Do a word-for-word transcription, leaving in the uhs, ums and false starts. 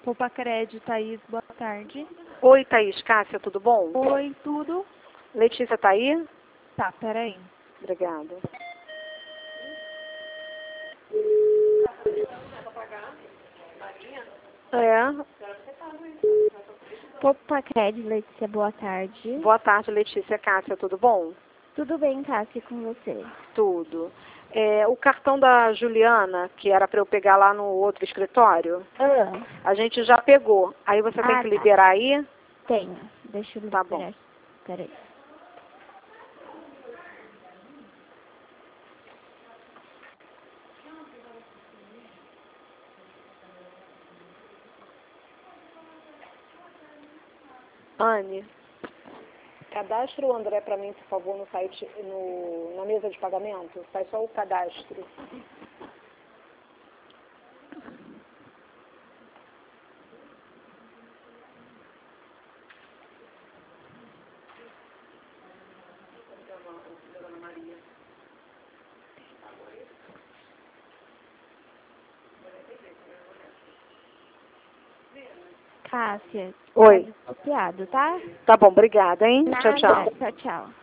Popacred, Thaís, boa tarde. Oi, Thaís. Cássia, tudo bom? Oi, tudo? Letícia tá aí? Tá, peraí. Obrigada. É. Popacred, Letícia, boa tarde. Boa tarde, Letícia. Cássia, tudo bom? Tudo bem, Cássia, com você? Tudo. É, o cartão da Juliana, que era para eu pegar lá no outro escritório, Ah, a gente já pegou. Aí você tem ah que tá. liberar aí? Tenho. Deixa eu Tá liberar. bom. Peraí. Anne, cadastre o André para mim, por favor, no site, no, na mesa de pagamento. Faz só o cadastro. Cássia, Oi. tá desbloqueado, tá? Tá bom, obrigada, hein? Nada. Tchau, tchau. Tchau, tchau.